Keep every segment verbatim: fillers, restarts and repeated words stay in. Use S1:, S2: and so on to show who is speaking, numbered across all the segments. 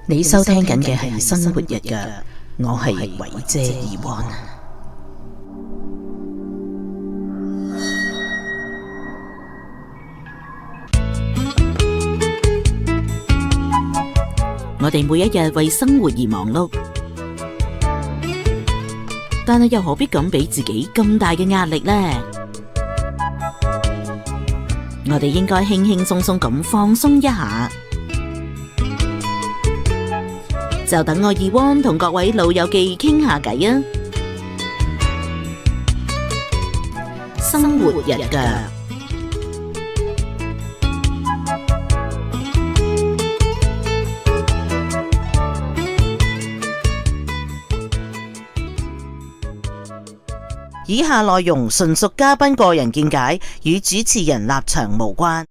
S1: 你收聽緊嘅係生活日記，我係偉姐二灣。我哋每一日為生活而忙碌，但係又何必咁俾自己咁大嘅壓力呢？我哋應該輕輕鬆鬆咁放鬆一下。就等我二汪同各位老友記傾下偈啊！生活日記。以下內容純屬嘉賓個人見解，與主持人立場無關。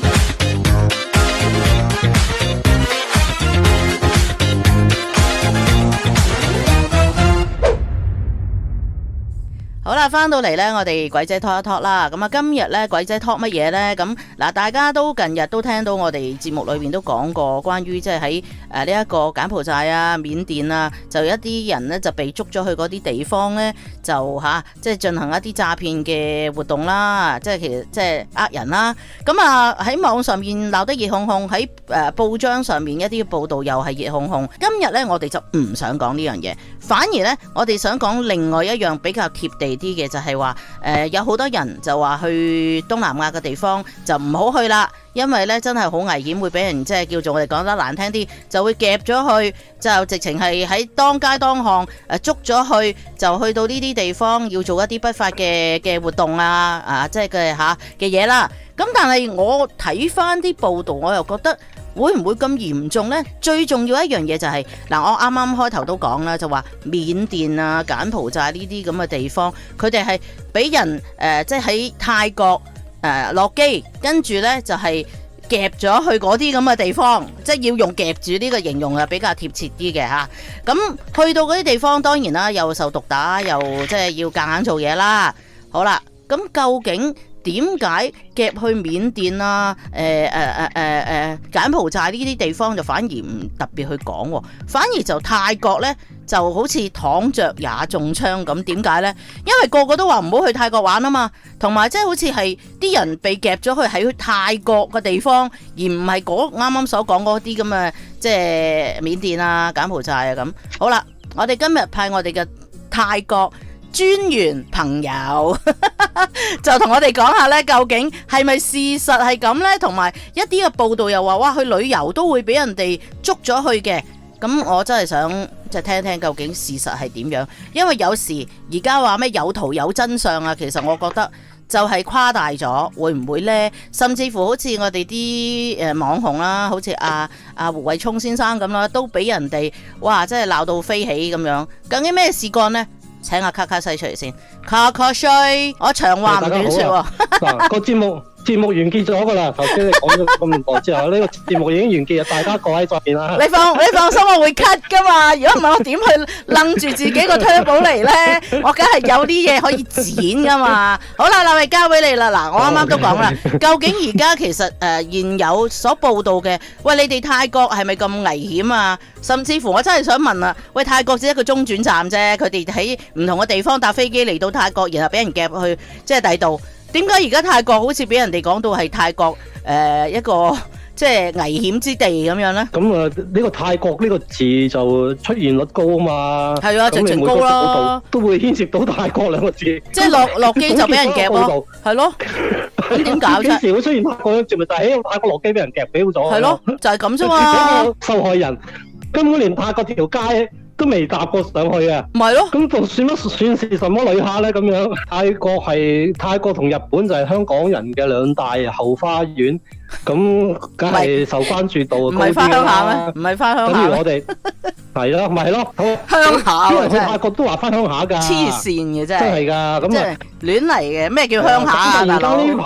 S1: 好啦，翻到嚟呢，我哋鬼仔 talk 一 talk 啦。咁啊，今日呢，鬼仔 talk 乜嘢呢？咁嗱，大家都近日都聽到我哋節目裏邊都講過，關於即係喺誒呢一個柬埔寨啊、緬甸啊，就一啲人呢就被捉咗去嗰啲地方呢，就吓即係進行一啲詐騙嘅活動啦，即係其實即係呃人啦。咁啊喺網上面鬧得熱烘烘，喺誒報章上面一啲報道又係熱烘烘。今日呢，我哋就唔想講呢樣嘢，反而呢，我哋想講另外一樣比較貼地啲嘅，就係話誒有好多人就話去東南亞嘅地方就唔好去啦，因為咧真係好危險，會俾人即係叫做我哋講得難聽啲，就會夾咗去，就直情係喺當街當巷誒捉咗去，就去到呢啲地方要做一啲不法嘅嘅活動啊啊，即係嘅吓嘅嘢啦。咁但係我睇翻啲報道，我又覺得會唔會咁嚴重呢？最重要一樣嘢就係、是、嗱，我啱啱開頭都講啦，就話緬甸啊、柬埔寨呢啲咁嘅地方，佢哋係俾人誒、呃，即係喺泰國誒落機，跟住呢就係、是、夾咗去嗰啲咁嘅地方，即係要用夾住呢個形容啊，比較貼切啲嘅吓。咁去到嗰啲地方，當然啦，又受毒打，又即係要夾硬做嘢啦。好啦，咁究竟點解夾去緬甸啊、誒誒誒誒誒柬埔寨呢啲地方就反而唔特別去講，反而就泰國呢就好似躺着也中槍咁？點解呢？因為個個都話唔好去泰國玩啊嘛，同埋即係好似係啲人被夾咗去喺泰國嘅地方，而唔係嗰啱啱所講嗰啲咁嘅即係緬甸啊、柬埔寨啊咁。好啦，我哋今日派我哋嘅泰國專員朋友就同我哋講下咧，究竟係咪事實係咁呢？同埋一啲嘅報道又話，哇，去旅遊都會俾人哋捉咗去嘅。咁我真係想即係聽聽究竟事實係點樣，因為有時而家話咩有圖有真相啊，其實我覺得就係誇大咗，會唔會呢？甚至乎好似我哋啲誒網紅啦，好似阿阿胡偉聰先生咁啦，都俾人哋哇，真係鬧到飛起咁樣。究竟咩事幹呢？請阿卡卡西出嚟先，卡卡西，我長話唔短說喎。
S2: 嗱，個節目節目完結咗噶啦，頭先你講咗咁耐之後，呢個節目已經完結啦，大家各位再見啦。
S1: 你放你放心，我會 cut 噶嘛。如果唔係，我點去楞住自己個 turbo 嚟咧？我梗係有啲嘢可以剪噶嘛。好啦，嗱，咪交俾你啦。嗱，我啱啱都講啦，究竟而家其實誒、呃、現有所報道嘅，喂，你哋泰國係咪咁危險啊？甚至乎我真係想問啊，喂，泰國只係一個中轉站啫，佢哋喺唔同嘅地方搭飛機嚟到泰國，然後俾人夾去即係第度。點解而家泰國好似俾人哋講到係泰國誒、呃、一個即係危險之地咁樣呢？
S2: 咁啊，呢個泰國呢個字就出現率高啊嘛。係啊，
S1: 直情高啦，
S2: 都會牽涉到泰國兩個字。
S1: 即係落落機就俾人夾咯，係咯。咁點搞啫？幾時
S2: 會出現泰國嘅字？咪就係喺泰國落機俾人夾俾咗。係
S1: 咯，就係咁啫嘛。
S2: 受害人根本連泰國條街都未搭過上去啊！
S1: 唔係咯，
S2: 咁就算乜算是什麼旅客呢？咁樣泰國係泰國同日本就係香港人嘅兩大後花園，咁梗係受關注度高啲啦。唔係翻鄉下咩？唔係翻鄉下。等於我哋係咯，咪係咯，
S1: 鄉下
S2: 因為去泰國都話翻鄉下㗎。
S1: 黐線嘅真係。
S2: 真係㗎，咁啊
S1: 亂嚟嘅咩叫鄉下啊？
S2: 而家呢排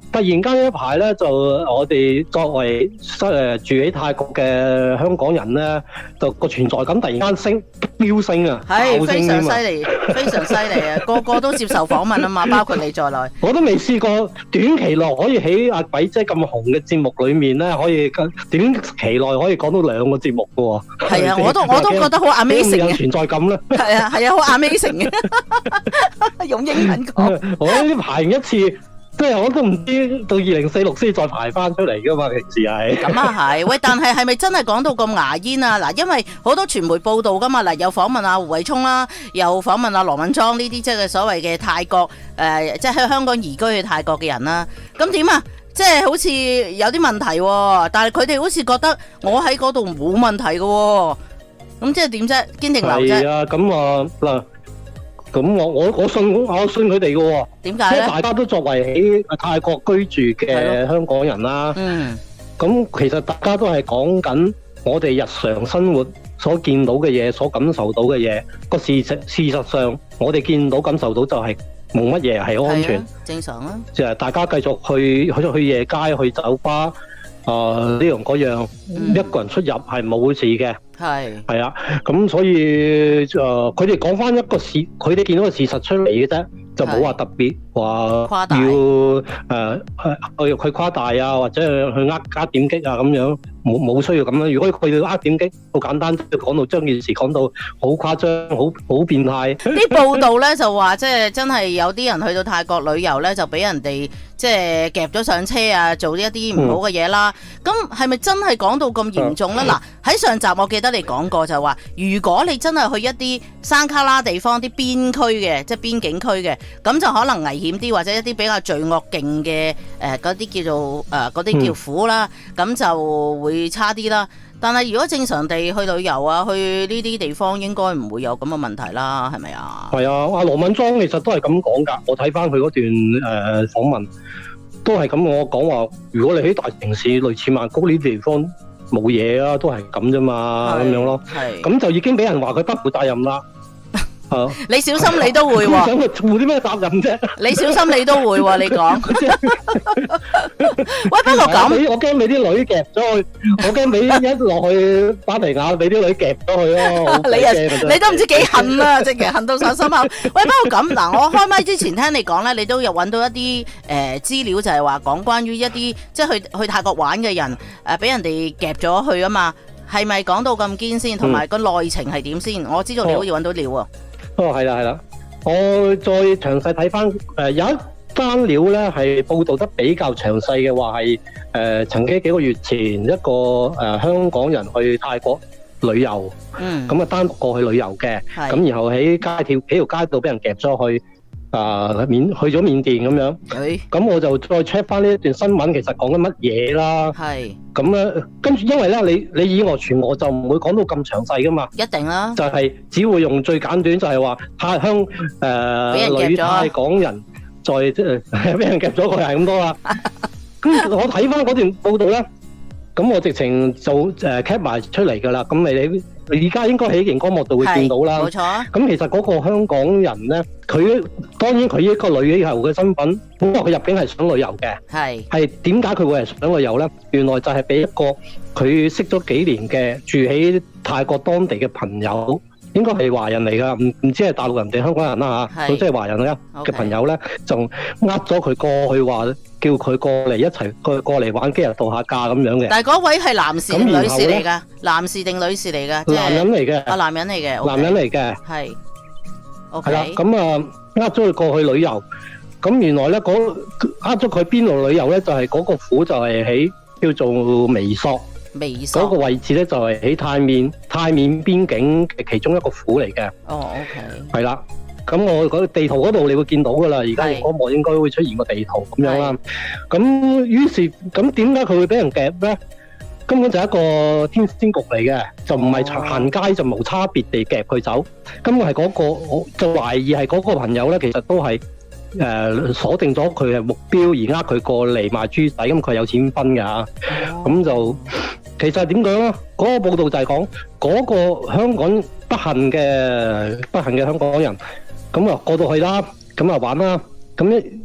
S2: 突然間一排咧，就我哋作為誒住喺泰國嘅香港人咧，就個存在感突然間升飆升啊！
S1: 係非常犀利，非常犀利啊！個個都接受訪問啊嘛，包括你在內。
S2: 我都未試過短期內可以喺阿鬼姐咁紅嘅節目裏面咧，可以短期內可以講到兩個節目嘅喎。係
S1: 啊，我都我都覺得好 amazing 嘅
S2: 存在感咧。
S1: 係啊係啊，好 amazing 嘅，用英文講。
S2: 我呢排完一次。即係我都唔知到二零四六先再排翻出嚟噶嘛，平時係。咁
S1: 啊係，喂，但係係咪真係講到咁牙煙啊？嗱，因為好多傳媒報道噶嘛，嗱，有訪問阿胡偉聰啦，又訪問阿羅敏莊呢啲即係所謂嘅泰國誒、呃，即係喺香港移居去泰國嘅人啦。咁點啊？即係好似有啲問題喎，但係佢哋好似覺得我喺嗰度冇問題嘅喎。咁即係點啫？堅定流啫。係啊，
S2: 咁啊嗱。咁我我我信我信佢哋嘅喎，
S1: 點解咧？
S2: 因為大家都作為喺泰國居住嘅香港人啦，嗯，咁其實大家都係講緊我哋日常生活所見到嘅嘢，所感受到嘅嘢。個事實事實上，我哋見到感受到就係冇乜嘢係安全，
S1: 正常啊。
S2: 就係大家繼續去去去夜街、去酒吧，啊呢樣嗰樣，一個人出入係冇事嘅。係係啊，咁所以誒，佢哋講翻一個事，佢哋見到個事實出嚟嘅啫，就冇話特別話要誒誒去去誇大啊，或者去呃加點擊啊咁樣，冇冇需要咁樣。如果佢哋呃點擊，好簡單，就講到將件事講到好誇張，好好變態。
S1: 啲報道咧就話，即係真係有啲人去到泰國旅遊咧，就俾人哋即係夾咗上車啊，做一啲唔好嘅嘢啦。咁係咪真係講到咁嚴重咧？嗱、嗯，喺上集我記得你講過就話，如果你真係去一啲山卡拉地方、啲邊區嘅，即係邊境區嘅，咁就可能危險啲，或者一啲比較罪惡勁嘅誒嗰啲叫做誒嗰啲叫苦啦，咁、嗯、就會差啲啦。但係如果正常地去旅遊啊，去呢啲地方應該唔會有咁嘅問題啦，係咪啊？
S2: 係啊，阿羅敏莊其實都係咁講㗎。我睇翻佢嗰段誒、呃、訪問，都係咁我講話，如果你喺大城市類似曼谷呢啲地方冇嘢啊，都係咁啫嘛，咁樣咯。係，咁就已經俾人話佢不負責任啦。Uh,
S1: 你小心你都會喎、哦，
S2: 想佢負啲咩責任啫？
S1: 你小心你都會喎、哦，你講。喂，不過咁，
S2: 我驚俾啲女夾咗去，我驚俾一落去芭提雅俾啲女夾咗去咯。
S1: 你啊，你都唔知幾恨啊，直情恨到上心口。喂，不過咁嗱，我開麥之前聽你講咧，你都有揾到一啲誒資料，就係話講關於一啲即係去去泰國玩嘅人誒，俾、呃、人哋夾咗去啊嘛，係咪講到咁堅先？同埋個內情係點先？我知道你好似揾到料喎。
S2: 哦，係啦，係啦，我再詳細睇翻，誒有一單料咧係報導得比較詳細嘅話係誒曾經幾個月前一個誒、呃、香港人去泰國旅遊，嗯，咁啊單獨過去旅遊嘅，咁然後喺街跳喺條街度俾人夾咗去。啊，緬去咗緬甸咁樣，咁我就再 check 翻呢一段新聞，其實講緊乜嘢啦？係咁咧，跟住因為咧，你你以訛傳訛就唔會講到咁詳細噶嘛，一定啦，就係只會用最簡短，就係話泰香誒女泰港人再即係俾人夾咗，佢係咁多啦。咁我睇翻嗰段報道咧，咁我直情就誒 cap 埋出嚟噶啦。咁你你。而家應該喺熒光幕度會見到啦，冇錯。咁其實嗰個香港人咧，佢當然佢一個旅遊嘅身份，本來佢入境係想旅遊嘅，係係點解佢會係想旅遊咧？原來就係俾一個佢識咗幾年嘅住喺泰國當地嘅朋友，應該係華人嚟噶，唔唔知係大陸人定香港人啦嚇，總之係華人啦嘅朋友咧，就呃咗佢過去話。叫佢過嚟一齊過過嚟玩幾日度下假咁樣嘅。但係嗰位係男士定女士嚟㗎？男士定女士嚟㗎？男人嚟嘅。啊，男人嚟嘅。男人嚟嘅。係。係啦，咁啊，呃咗佢過去旅遊。咁原來咧，嗰呃咗佢邊度旅遊咧？就係嗰個府就係喺叫做微索。微索。嗰個位置咧就係喺泰緬泰緬邊境嘅其中一個府嚟嘅。哦 ，OK。係啦。咁我嗰地圖嗰度你會見到噶啦，而家熒光幕應該會出現個地圖咁樣啦。咁於是咁點解佢會俾人夾咧？根本就係一個天仙局嚟嘅，就唔係行街就無差別地夾佢走。根本係嗰個，我就懷疑係嗰個朋友咧，其實都係誒鎖定咗佢係目標而呃佢過嚟賣豬仔，咁佢有錢分㗎嚇。咁就其實係點講咧？嗰個報道就係講嗰個香港不幸嘅不幸嘅香港人。咁啊過到去啦，咁啊玩啦，咁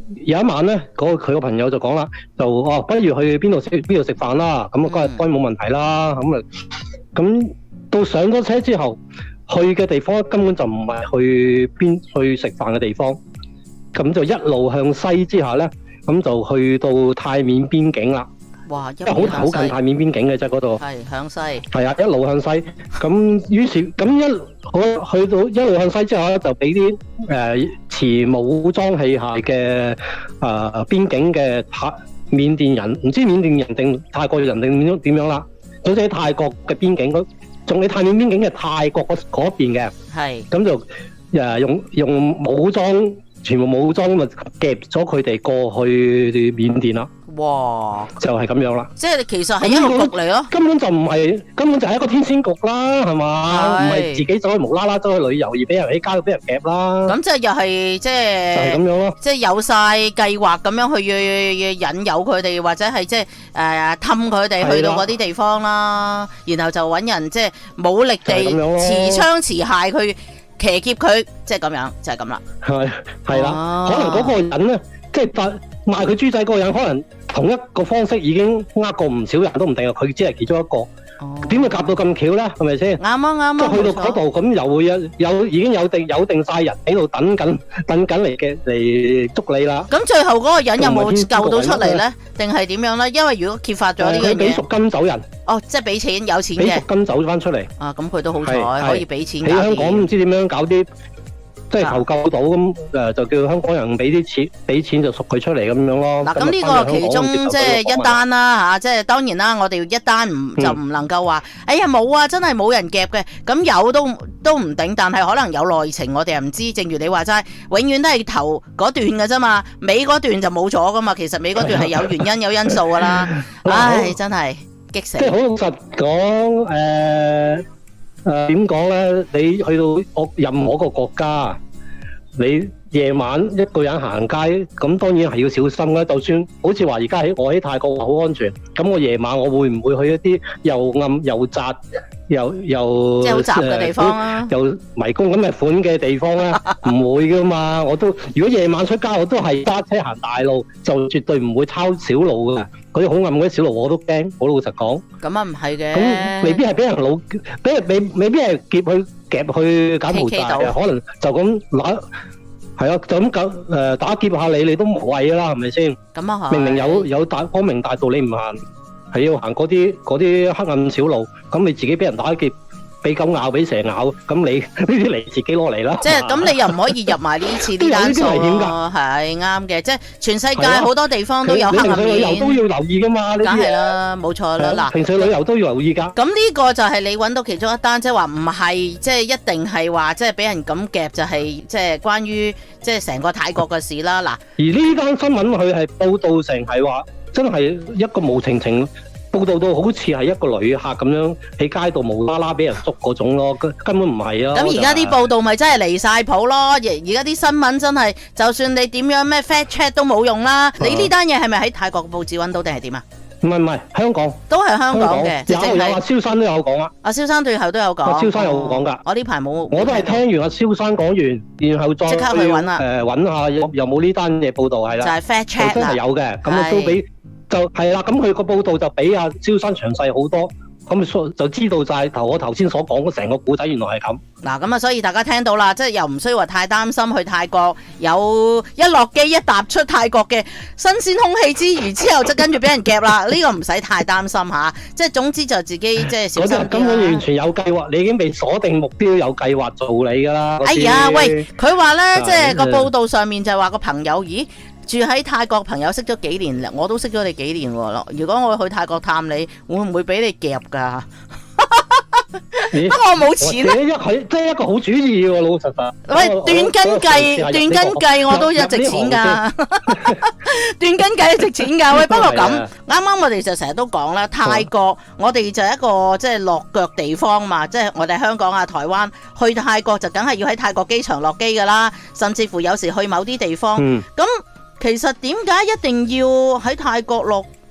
S2: 有一晚咧，嗰佢個朋友就講啦，就哦，不如去邊度食邊度食飯啦。咁啊，嗰日當然冇問題啦。咁啊，咁到上咗車之後，去嘅地方根本就唔係去邊去食飯嘅地方。咁就一路向西之下咧，咁就去到泰緬邊境啦。
S1: 哇！一
S2: 好好近泰緬邊境嘅啫，嗰度
S1: 係向西。
S2: 係啊，一路向西。咁於是咁一去去到一路向西之後咧，就俾啲誒持武裝器械嘅誒、呃、邊境嘅泰緬甸人，唔知緬甸人定泰國人定點樣點樣啦。總之喺泰國嘅邊境嗰，仲喺泰緬邊境嘅泰國嗰嗰邊嘅。係。咁就誒、呃、用用武裝，全部武裝咪夾咗佢哋過去緬甸啦。哇！就係咁樣啦，即係其實係一個局嚟咯，根本就唔係，根本就係一個天仙局啦，係嘛？唔係自己走去無啦啦走去旅遊而俾人喺街度俾人夾啦。咁即係又係即係就係咁樣咯，即係有晒計劃咁樣去引誘佢哋，或者係即係誒氹佢哋去到嗰啲地方啦，然後就揾人即係武力地持槍持械去騎劫佢，即係咁樣，就係咁啦。係係啦，可能嗰個人咧，即係賣賣佢豬仔嗰個人，可能。同一個方式已經呃過唔少人都唔定啊！佢只係其中一個，點會夾到咁巧咧？係咪先？啱啊啱啊！即係去到嗰度咁，又會有有已經有定有定晒人喺度等緊等緊嚟嘅嚟捉你啦！咁最後嗰個人有冇救到出嚟咧？定係點樣咧？因為如果揭發咗呢個嘢，佢俾贖金走人。哦，即係俾錢有錢嘅。俾贖金走翻出嚟。啊，咁佢都好彩可以俾錢。喺香港唔知點樣搞啲。即係求救到咁誒，就叫香港人俾啲錢，俾錢就贖佢出嚟咁樣咯。嗱，咁呢個其中即係一單啦嚇，即係當然啦，我哋一單唔就唔能夠話，哎呀冇啊，真係冇人夾嘅。咁有都都唔定，但係可能有內情，我哋又唔知。正如你話齋，永遠都係頭嗰段嘅啫嘛，尾嗰段就冇咗噶嘛。其實尾嗰段係有原因有因素噶啦。唉，真係激死！即係好老實講誒。誒點講咧？你去到我任何一個國家，你夜晚一個人行街，咁當然係要小心啦。就算好似話而家喺我喺泰國好安全，咁我夜晚我會唔會去一啲又暗又窄又又即係好雜嘅地方啊？又迷宮咁嘅款嘅地方咧？唔會噶嘛！我都如果夜晚出街，我都係揸車行大路，就絕對唔會抄小路噶。嗰啲好暗嗰啲小路我都驚，好老實講。咁啊唔係嘅。咁未必係俾人老，俾人未未必係劫去夾去柬埔寨嘅，可能就咁攞。係啊，就咁搞誒打劫下你，你都無謂啦，係咪先？咁啊係。明明有有大光明大道，你唔行，係要行嗰啲嗰啲黑暗小路，咁你自己俾人打劫，俾狗咬，俾蛇咬，咁你呢啲嚟自己攞嚟啦。即係咁，你又唔可以入埋呢次呢單數咯。係啱嘅，即係全世界好多地方都有黑暗面。平時旅遊都要留意噶嘛，呢啲嘢。梗係啦，冇錯啦。嗱，平時旅遊都要留意噶。咁呢個就係你揾到其中一單，即係話唔係，即係一定係話，即係俾人咁夾，就係即係關於即係成個泰國嘅事啦。嗱，而呢單新聞佢係報道成係話，真係一個無情情。報道到好似係一個旅客咁樣喺街度無啦啦俾人捉嗰種咯，根本唔係啊！咁而家啲報道咪真係離晒譜咯，而而家啲新聞真係，就算你點樣咩 fact check 都冇用啦。你呢單嘢係咪喺泰國嘅報紙揾到定係點啊？唔係唔係，香港都係香港嘅，有有阿蕭生都有講啊。阿蕭生最後都有講，阿蕭生有講㗎。我呢排冇，我都係聽完阿蕭生講完，然後再即刻去揾啦。誒揾下有有冇呢單嘢報道係啦，就係 fact check 啦，真係有嘅。咁我都俾。就係啦，咁佢個報道就比阿蕭生詳細好多，咁就知道晒頭我頭先所講嗰成個古仔原來係咁。嗱，咁啊，所以大家聽到啦，即係又唔需要話太擔心去泰國，有一落機一踏出泰國嘅新鮮空氣之餘，之後就跟住俾人夾啦，呢個唔使太擔心吓。即係總之就自己即係小心啲啦。根本完全有計劃，你已經被鎖定目標，有計劃做你噶啦。哎呀，喂，佢話咧，即係個報道上面就話個朋友，咦？住喺泰國朋友識咗幾年啦，我都識咗你幾年喎。如果我去泰國探你，會唔會俾你夾㗎？不過我冇錢咧。一係即係一個好主意喎，老實實。喂，斷根計，斷根計我都有值錢㗎。斷根計值錢㗎。喂，不過咁啱啱我哋就成日都講啦，泰國我哋就係一個即係落腳地方嘛，即係我哋香港啊、台灣去泰國就梗係要喺泰國機場落機㗎啦，甚至乎有時去某啲地方咁。其實點解一定要喺泰國落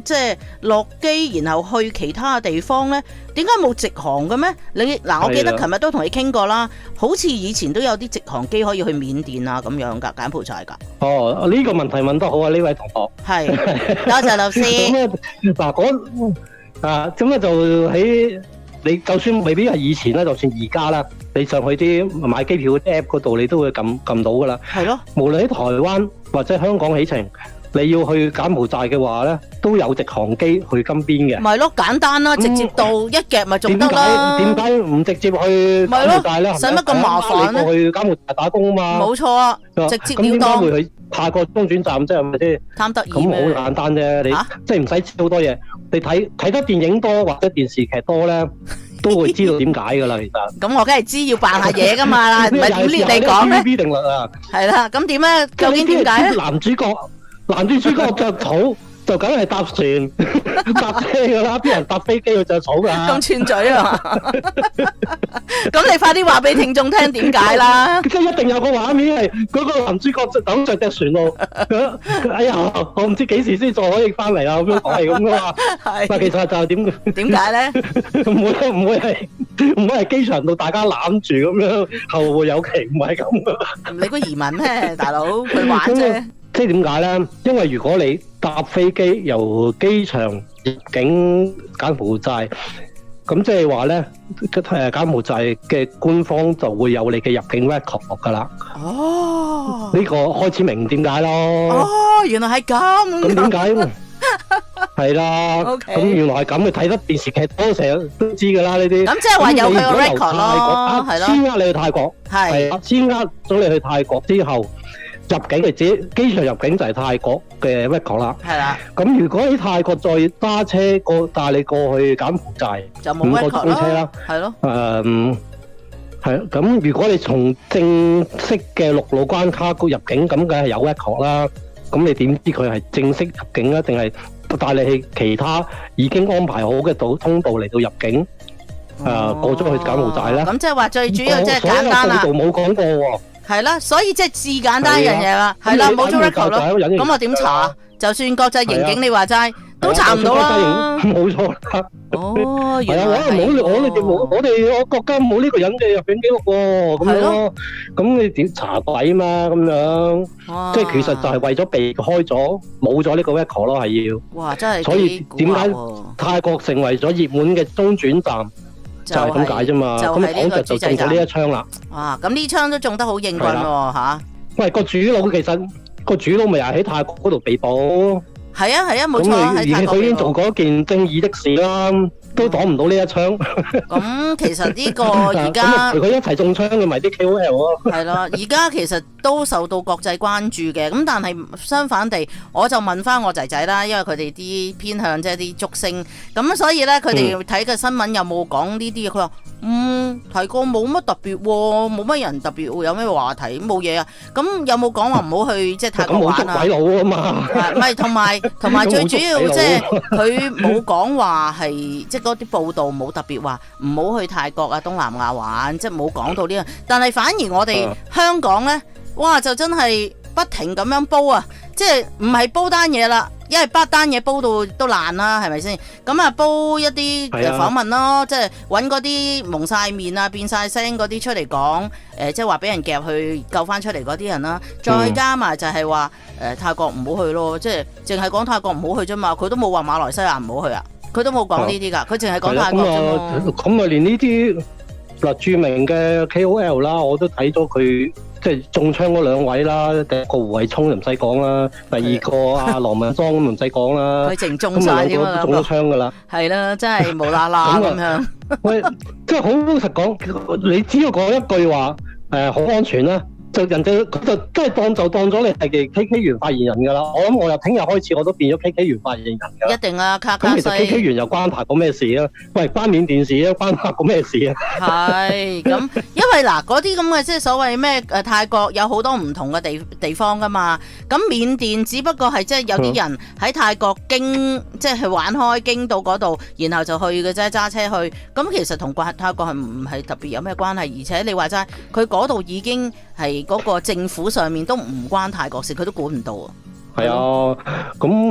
S1: 即係落機，然後去其他嘅地方呢？點解冇直航嘅咩？你嗱，我記得琴日都同你傾過啦，好似以前都有啲直航機可以去緬甸啊咁樣㗎，柬埔寨㗎。
S2: 哦，呢、這個問題問得好啊，呢位同學。係，
S1: 多謝老師。
S2: 咁嗱，嗰啊，咁咧就喺你，就算未必係以前啦，就算而家啦，你上去啲買機票 app 嗰度，你都會撳撳到㗎啦。係咯。無論喺台灣或者香港起程，你要去柬埔寨嘅話咧，都有直航機去金邊嘅。咪咯，簡單啦，直接到一夾咪仲得啦。點解唔直接去柬埔寨咧？使乜咁麻煩咧？你過去柬埔寨打工啊嘛。冇錯啊，直接了當。咁點解會去泰國中轉站？即係咪先？貪得意咩？咁好簡單啫，你即係唔使知好多嘢。你睇睇得電影多或者電視劇多咧，都會知道點解噶啦。其實咁我梗係知要扮下嘢噶嘛，唔係點列你講咩？T V B 定律啊。係啦，咁點咧？究竟點解咧？男主角。男主角着草就梗係搭船搭車噶啦，邊人搭飛機去着草噶？咁串嘴啊！咁你快啲話俾聽眾聽點解啦？即係一定有個畫面係嗰個男主角就等着隻船路，哎呀，我唔知幾時先再可以翻嚟啊！咁樣講係咁噶嘛？係。但其實就係點？點解咧？唔會唔會係唔會係機場度大家攬住咁樣後會有期？唔係咁噶。你個移民咩，大佬佢玩啫。即係點解咧？因為如果你搭飛機由機場入境柬埔寨，咁即係話咧，誒柬埔寨嘅官方就會有你嘅入境 record 噶啦。哦，呢個開始明點解咯。哦，原來係咁。咁點解？係啦。咁原來係咁，你睇得電視劇多成日都知噶啦呢啲。咁即係話有佢個 record 咯，係咯。先呃你去泰國，係先呃咗你去泰國之後。入境係自己機場入境就係泰國嘅 record 啦，係啦。咁如果喺泰國再揸車過帶你過去柬埔寨，就冇 record 啦，係咯。誒，係咁。如果你從正式嘅陸路關卡入境，咁梗係有 record 啦。咁你點知佢係正式入境啊，定係帶你去其他已經安排好嘅道通道嚟到入境？誒，過咗去柬埔寨咧？咁即係話最主要即係簡單啦。所有報道冇講過喎。係啦，所以即係至簡單一樣嘢啦，係啦，冇咗 record 咯，咁我點查？就算國際刑警你話齋，都查唔到啦。冇錯啦。哦，原來係冇我哋冇我哋我國家冇呢個人嘅入境記錄喎，咁樣咯。咁你點查鬼嘛？咁樣，即係其實就係為咗避開咗冇咗呢個 record 咯，係要。哇！真係。所以點解泰國成為咗熱門嘅中轉站？就係咁解啫嘛，咁講就就中咗呢一槍啦。哇，咁呢槍都中得好應棍喎嚇！喂，個主腦其實個主腦咪又喺泰國嗰度被捕。係啊係啊，冇錯喺泰國。佢已經做過一件正義的事啦，都擋唔到呢一槍。咁其實呢個而家佢一齊中槍嘅咪啲 K O L 咯。係咯，而家其實都受到國際關注嘅。咁但係相反地，我就問翻我仔仔啦，因為佢哋啲偏向即係啲竹升，咁所以咧佢哋睇嘅新聞有冇講呢啲嘢？佢話嗯提過冇乜特別喎，冇乜人特別會有咩話題，冇嘢啊。咁有冇講話唔好去即係泰國玩啊？咁冇捉鬼佬啊嘛。唔係，同埋同埋最主要即係佢冇講話係即係嗰啲報道冇特別話唔好去泰國啊東南亞玩，即係冇講到呢樣。但係反而我哋香港咧，哇就真係不停咁樣煲啊！即係唔係煲單嘢啦，因為八單嘢煲到都爛啦，係咪先？咁啊煲一啲訪問咯，即係揾嗰啲蒙晒面啊、變晒聲嗰啲出嚟講，誒、呃、即係話俾人夾去救翻出嚟嗰啲人啦。再加埋就係話誒泰國唔好去咯，即係淨係講泰國唔好去啫嘛，佢都冇話馬來西亞唔好去啊，佢都冇講呢啲㗎，佢淨係講泰國啫嘛。咁啊，連呢啲嗱著名嘅 K O L 啦，我都睇咗佢。即係中槍嗰兩位啦，第一個胡偉聰就唔使講啦，第二個阿羅文莊咁唔使講啦，佢淨中晒添啊，中咗槍噶啦，係啦，真係無啦啦咁樣。喂，即係好老實講，你只要講一句話，誒好安全啦。就人哋佢就真係當就當咗你係 K K 園發言人㗎啦，我諗我由聽日開始我都變咗 K K 園發言人㗎。一定啊，卡卡西。咁其實 K K 園又關泰國咩事啊？喂，關緬甸事啊？關泰國咩事啊？係咁，因為嗱嗰啲咁嘅即係所謂咩誒泰國有好多唔同嘅地地方㗎嘛，咁緬甸只不過係即係有啲人喺泰國經即係去玩開經到嗰度，然後就去嘅啫，揸車去。咁其實同泰國係唔係特別有咩關係？而且你話齋，佢嗰度已經係。嗰個政府上面都唔關泰國事，佢都管唔到啊。係啊，咁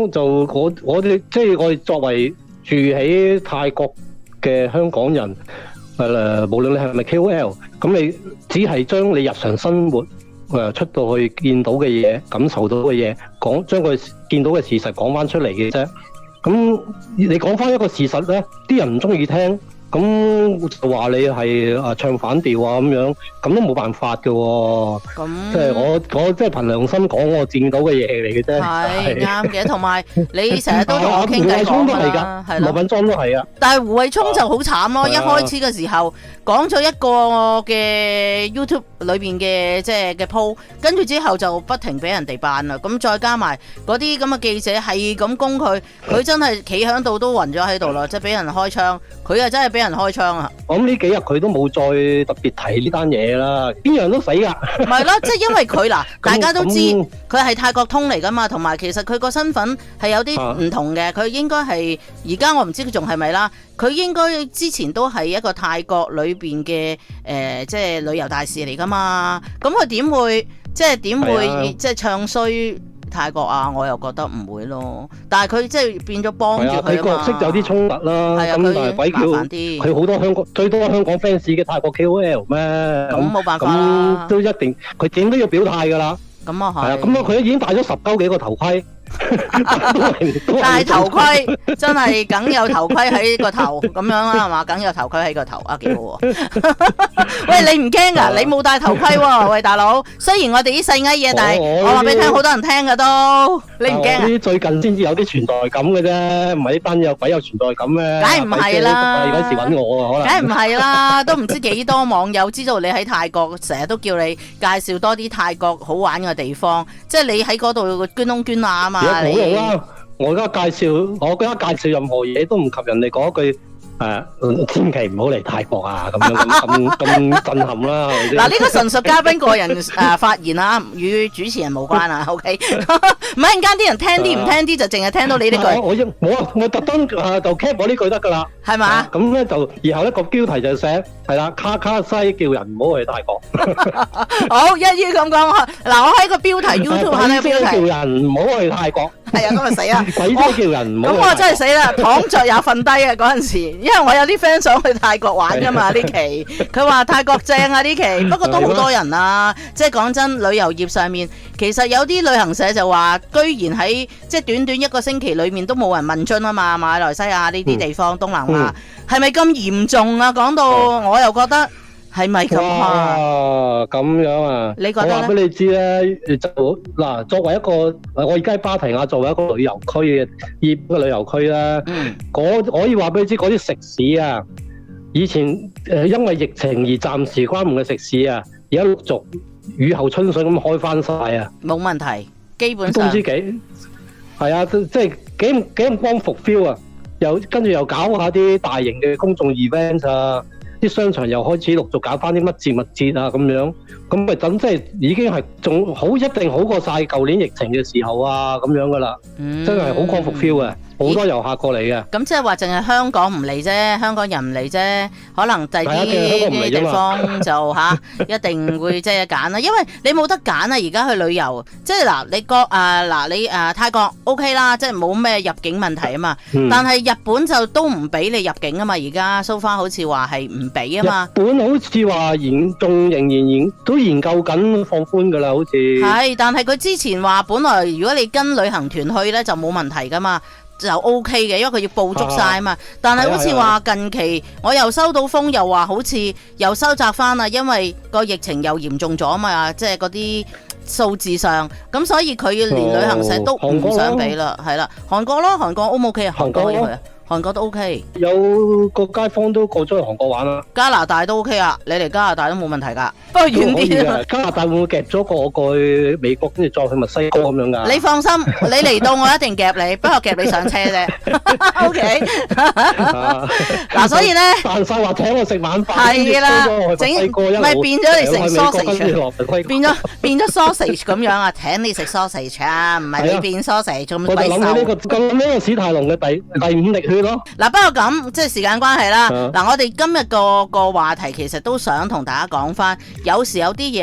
S2: 講就我我哋即係我哋作為住喺泰國嘅香港人，誒、呃、無論你係咪 K O L， 咁你只係將你日常生活誒、呃、出到去見到嘅嘢、感受到嘅嘢講，將佢見到嘅事實講翻出嚟嘅啫。咁你講翻一個事實咧，啲人唔中意聽。咁就話你係啊唱反調啊咁樣，咁都冇辦法嘅喎。咁即係我我即係憑良心講，我見到嘅嘢嚟嘅啫。
S1: 係啱嘅，同埋你成日都同我傾偈講啦，係咯。羅敏莊都係啊。但係胡慧聰就好慘咯，一開始嘅時候講咗一個嘅 YouTube 裏邊嘅即係嘅 po， 跟住之後就不停俾人哋ban啦。咁再加埋嗰啲咁嘅記者係咁攻佢，佢真係企喺度都暈咗喺度啦，即係俾人開槍，佢啊真係俾人開槍啊！
S2: 我諗呢幾日佢都冇再特別提呢單嘢啦，邊樣都死噶。
S1: 唔係咯，即係因為佢嗱，大家都知佢係泰國通嚟噶嘛，同埋其實佢個身份係有啲唔同嘅，佢應該係而家我唔知佢仲係咪啦，佢應該之前都係一個泰國裏邊嘅誒，即係旅遊大使嚟噶嘛，咁佢點會即係點會即係唱衰泰國啊？我又覺得唔會咯，但係佢即係變咗幫住佢啊嘛。佢角色有啲衝突啦，咁但係鬼叫佢好多香港最多香港 fans 嘅泰國 K O L 咩？ 咁冇辦法啦，
S2: 咁都一定佢點都要表態噶啦。
S1: 咁啊係。係啊，
S2: 咁佢已經戴咗十鳩幾個頭盔。
S1: 戴頭盔真係梗有頭盔喺個頭咁樣啦，係嘛？梗有頭盔喺個頭啊，幾好喎！喂，你唔驚噶？你冇戴頭盔喎？喂，大佬，雖然我哋啲細矮嘢，但係我話俾你聽，好多人聽噶都，你唔驚啊？呢
S2: 最近先至有啲存在感嘅啫，唔係呢單有鬼有存在感咩？
S1: 梗係唔係啦！
S2: 你嗰時揾我啊，可能
S1: 梗係唔係啦，都唔知幾多網友知道你喺泰國，成日都叫你介紹多啲泰國好玩嘅地方，即係你喺嗰度捐窿捐罅啊嘛！
S2: 冇用啦！我而家介紹，我而家介紹任何嘢都唔及人哋講一句誒，千祈唔好嚟泰國啊！咁樣咁咁震撼啦！
S1: 嗱，呢個純屬嘉賓個人誒發言啊，與主持人無關啊。OK，唔係陣間啲人聽啲唔聽啲，就淨係聽到你呢句。
S2: 我我我特登誒就 cap 我呢句得噶啦，
S1: 係嘛？
S2: 咁咧就然後一個標題就寫係啦，卡卡西叫人唔好去泰國。
S1: 好，一於咁講。嗱，我喺個標題 YouTube 下呢個標題，
S2: 叫人唔好去泰國。
S1: 係啊，咁啊死啦！
S2: 鬼都叫人唔好。
S1: 咁我真係死啦，躺着也瞓低啊！嗰陣時，因為我有啲 friend 想去泰國玩噶嘛呢期，佢話泰國正啊呢期，不過都好多人啊。即係講真，旅遊業上面，其實有啲旅行社就話，居然喺即係短短一個星期裏面都冇人問津啊嘛，馬來西亞呢啲地方，嗯、東南亞係咪咁嚴重啊？講到我又覺得。係咪咁啊？
S2: 咁樣啊？
S1: 你覺得咧？
S2: 我話俾你知咧，就嗱，作為一個我而家喺芭提雅作為一個旅遊區嘅業嘅旅遊區咧，嗯，我可以話俾你知，嗰啲食肆啊，以前誒因為疫情而暫時關門嘅食肆啊，而家陸續雨後春筍咁開翻晒啊！
S1: 冇問題，基本上
S2: 都唔知幾係啊，即係幾幾咁光復 feel 啊！又跟住又搞下啲大型嘅公眾 event 啊！啲商場又開始陸續搞翻啲乜節物節啊咁樣，咁咪等即係已經係仲好，一定好過晒舊年疫情嘅時候啊咁樣噶啦，嗯、真係好光復 feel 嘅。好多遊客過嚟嘅，
S1: 咁即係話淨係香港唔嚟啫，香港人唔嚟啫，可能第啲啲地方就吓一定會即係揀啦，因為你冇得揀啊！而家去旅遊，即係嗱，你國啊嗱，你誒泰國 OK 啦，即係冇咩入境問題啊嘛，嗯、但係日本就都唔俾你入境啊嘛，而家 so far 好似話係唔俾啊嘛。
S2: 日本好似話研仲仍然研都研究緊放寬噶啦，好似
S1: 係，但係佢之前話本來如果你跟旅行團去咧就冇問題噶嘛。就 OK 嘅，因為佢要捕捉晒啊嘛。但係好似話近期我又收到風，又話好似又收窄翻啦，因為個疫情又嚴重咗啊嘛，即係嗰啲數字上，咁所以佢連旅行社都唔想俾啦，係啦，韓國咯，韓國 O 唔 OK 啊？韓國可以去啊？韓國都 OK，
S2: 有個街坊都過咗去韓國玩啦。
S1: 加拿大都 OK 啊，你嚟加拿大都冇問題噶，不過遠啲。
S2: 加拿大會唔會夾咗個我過去美國，跟住再去墨西哥咁樣噶？
S1: 你放心，你嚟到我一定夾你，不過夾你上車啫。OK，嗱，所以咧，
S2: 扮晒話請我食晚飯，
S1: 係啦，整咪變咗你食 sausage，變咗變咗 sausage 咁樣啊，請你食 sausage 啊，唔係你變 sausage 咁鬼瘦。我就諗起呢個，咁呢個史泰龍嘅第第五力血。嗱，不過咁即係時間關係啦。嗱、啊，我哋今日個個話題其實都想同大家講翻，有時有啲嘢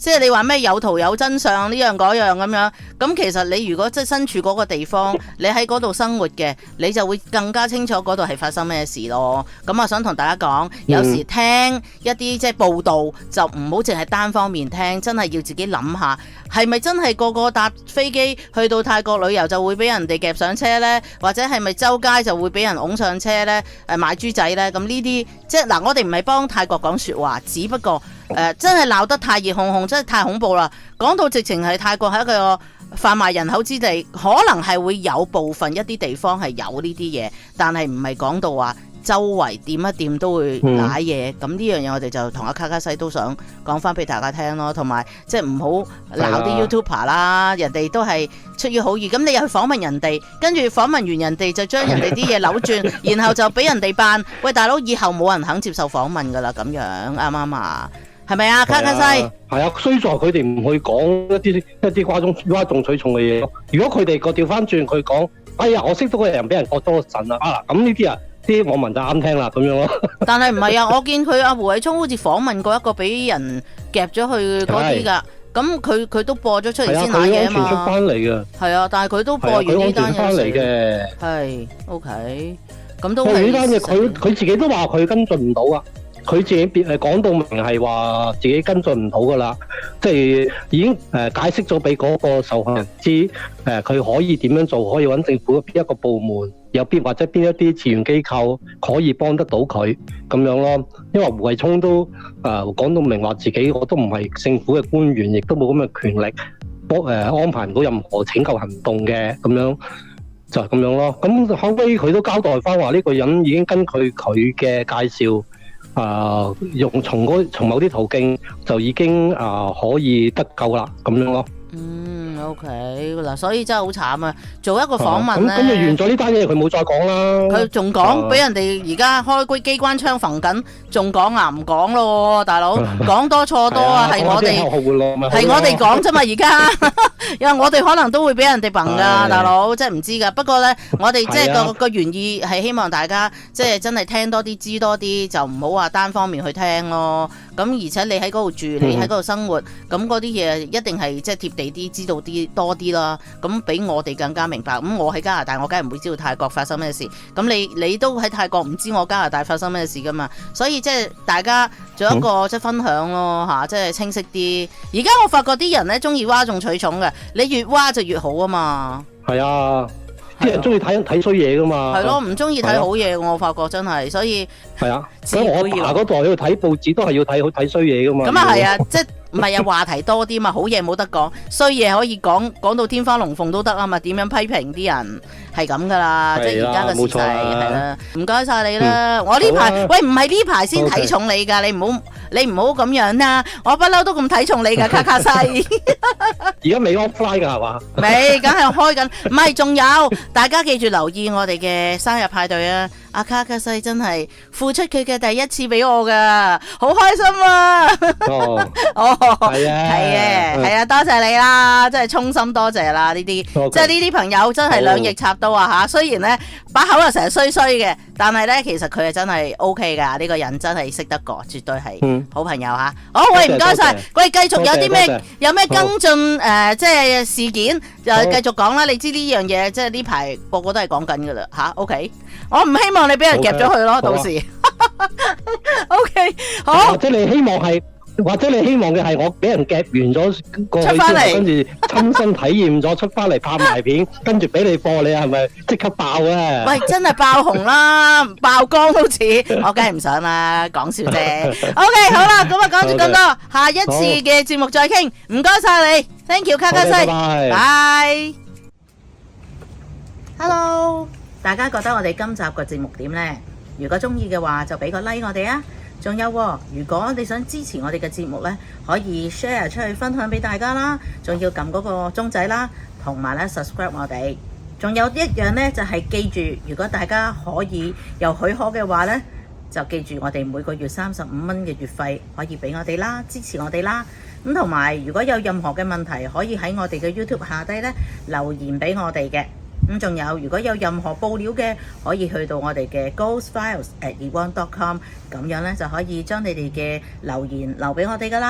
S1: 即係你話咩有圖有真相呢樣嗰樣咁樣，咁其實你如果即係身處嗰個地方，你喺嗰度生活嘅，你就會更加清楚嗰度係發生咩事咯。咁我想同大家講，有時聽一啲即係報道就唔好淨係單方面聽，真係要自己諗下，係咪真係個個搭飛機去到泰國旅遊就會俾人哋夾上車呢？或者係咪周街就會俾人拱上車呢？誒買豬仔呢？咁呢啲即係嗱，我哋唔係幫泰國講説話，只不過誒、呃、真係鬧得太熱烘烘，真係太恐怖啦！講到直情係泰國係一個販賣人口之地，可能係會有部分一啲地方係有呢啲嘢，但係唔係講到話周圍掂一掂都會瀨嘢。咁呢、嗯、樣嘢我哋就同阿卡卡西都想講翻俾大家聽咯，同埋即係唔好鬧啲 YouTuber 啦，人哋都係出於好意，咁你又去訪問人哋，跟住訪問完人哋就將人哋啲嘢扭轉，然後就俾人哋扮喂大佬，以後冇人肯接受訪問噶啦，咁樣啱唔啱啊？係咪啊，卡卡西？
S2: 係啊，衰在佢哋唔去講一啲一啲嘩眾嘩眾取寵嘅嘢。如果佢哋個調翻轉，佢講，哎呀，我識到個人俾人割咗個腎啦，啊，咁呢啲啊，啲網民就啱聽啦，咁樣咯。但係唔係啊，我見佢阿胡偉聰好似訪問過一個俾人夾咗去嗰啲㗎，咁佢佢都播咗出嚟先買嘢啊嘛。係啊，佢安全出翻嚟嘅。係啊，但係佢都播完呢單嘢翻嚟嘅。係 ，OK，咁都係。呢單嘢佢佢自己都話佢跟進唔到啊。佢自己別誒講到明係話自己跟進唔到噶啦，即係已經誒解釋咗俾嗰個受害人知，誒佢可以點樣做，可以揾政府邊一個部門，有邊或者邊一啲志願機構可以幫得到佢咁樣咯。因為胡慧聰都誒講到明話自己我都唔係政府嘅官員，亦都冇咁嘅權力幫誒安排唔到任何拯救行動嘅咁樣，就係咁樣咯。咁後尾佢都交代翻話呢個人已經根據佢嘅介紹。啊、呃！用從嗰從某啲途徑就已經啊、呃、可以得救啦，咁樣咯。嗯 ，OK 嗱，所以真係好慘啊！做一個訪問咧，咁咁就完咗呢單嘢，佢冇再講啦。佢仲講俾人哋而家開機機關槍焚緊，仲講啊唔講咯，大佬講多錯多啊，係我哋係我哋講啫嘛，而家因為我哋可能都會俾人哋焚噶，大佬即係唔知噶。不過咧，我哋即係個個原意係希望大家即係真係聽多啲，知多啲，就唔好話單方面去聽咯。咁而且你喺嗰度住，你喺嗰度生活，咁嗰啲嘢一定係即係貼地啲，知道啲多啲啦。咁比我哋更加明白。咁我喺加拿大，我梗係唔會知道泰國發生咩事。咁你你都喺泰國唔知我加拿大發生咩事噶嘛？所以即係大家做一個即係分享咯嚇，即係清晰啲。而家我發覺啲人咧中意嘩眾取寵嘅，你越嘩就越好啊嘛。係啊。啲人中意睇睇衰嘢噶嘛？係咯，唔中意睇好嘢，我發覺真係，所以係啊。咁我爸嗰代要睇報紙都係要睇好睇衰嘢噶嘛。咁啊係啊，即係唔係啊話題多啲嘛，好嘢冇得講，衰嘢可以講講到天花龍鳳都得啊嘛。點樣批評啲人係咁噶啦，即係而家嘅時勢係啦。唔該晒你啦，我呢排喂唔係呢排先睇重你㗎，你唔好你唔好咁樣啦，我不嬲都咁睇重你㗎，卡卡西。而家未 offline 㗎係嘛？未，梗係開緊，唔係仲有。大家記住留意我哋嘅生日派對啊！阿卡卡西真係付出佢嘅第一次俾我噶，好開心啊！哦，哦，係啊，係啊，係啊，多謝你啦，真係衷心多謝啦！呢啲即係呢啲朋友真係兩翼插刀啊吓！雖然咧把口又成日衰衰嘅，但係咧其實佢係真係 O K 噶，呢個人真係識得過，絕對係好朋友吓。好，喂，唔該晒，喂，繼續有啲咩有咩跟進誒，即係事件就繼續講啦。你知呢樣嘢即係呢排個個都係講緊噶啦吓。O K，我唔希望你俾人夾咗佢咯，到時。O K，好。或者你希望係，或者你希望嘅係我俾人夾完咗過去之後，跟住親身體驗咗出翻嚟拍埋片，跟住俾你貨，你係咪即刻爆啊？喂，真係爆紅啦，爆光都似，我梗係唔想啦，講笑啫。O K，好啦，咁啊講住咁多，下一次嘅節目再傾。唔該晒你 ，Thank you，卡卡西，拜。Hello。大家覺得我哋今集個節目點呢？如果中意嘅話，就俾個 like 我哋啊！仲有，如果你想支持我哋嘅節目呢，可以 share 出去分享俾大家啦，仲要撳嗰個鐘仔啦，同埋咧 subscribe 我哋。仲有一樣呢，就係記住，如果大家可以有許可嘅話呢，就記住我哋每個月三十五蚊嘅月費可以俾我哋啦，支持我哋啦。咁同埋，如果有任何嘅問題，可以喺我哋嘅 YouTube 下低呢留言俾我哋嘅。咁仲有，如果有任何報料嘅，可以去到我哋嘅 ghost files at e one dot com， 咁樣咧就可以將你哋嘅留言留俾我哋噶啦。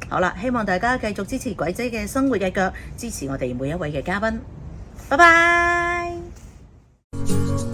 S1: 好啦，希望大家繼續支持鬼姐嘅生活日腳，支持我哋每一位嘅嘉賓。拜拜。